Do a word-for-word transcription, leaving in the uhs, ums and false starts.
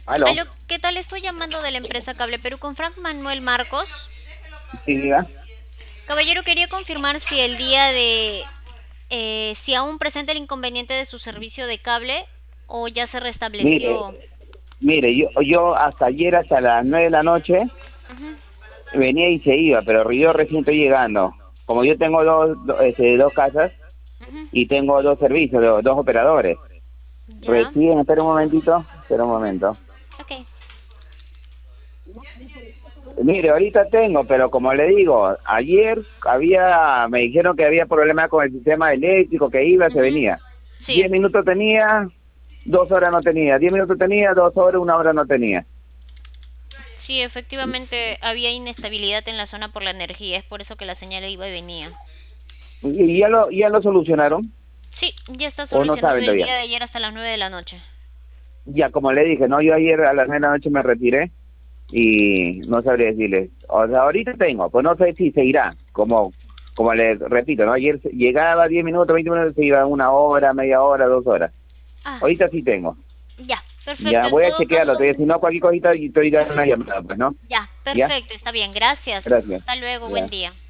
Aló, Aló, ¿qué tal? Estoy llamando de la empresa Cable Perú con Frank Manuel Marcos. sí, diga. Caballero, quería confirmar si el día de... eh, si aún presenta el inconveniente de su servicio de cable o ya se Mire, restableció. mire, yo, yo hasta ayer, hasta las nueve de la noche, Ujú. venía y se iba, pero yo recién estoy llegando. Como yo tengo dos, do- este, dos casas Ujú. y tengo dos servicios, do- dos operadores. Ya. Recién, espera un momentito, espera un Ujú. momento. Ok. Mire, ahorita tengo, pero como le digo, ayer había, me dijeron que había problemas con el sistema eléctrico, que iba, se Ujú. venía. Sí. Diez minutos tenía, dos horas no tenía. Diez minutos tenía, dos horas, una hora no tenía. Sí, efectivamente había inestabilidad en la zona por la energía. Es por eso que la señal iba y venía. ¿Y ya lo, ya lo solucionaron? Sí, ya está ¿O no solucionado saben el todavía? día de ayer hasta las nueve de la noche. Ya, como le dije, no, yo ayer a las nueve de la noche me retiré y no sabría decirles. O sea, ahorita tengo, pues no sé si se irá, como como les repito, ¿no? Ayer se- llegaba diez minutos, veinte minutos, se iba una hora, media hora, dos horas. Ah, Ahorita sí tengo. ya, perfecto. Ya, En voy a todo chequearlo, caso, todavía, si no, cualquier cosita y estoy dando ujú, una llamada, pues, ¿no? ya, ¿Ya? perfecto, está bien. Gracias. Gracias. Hasta luego, buen Ya. día.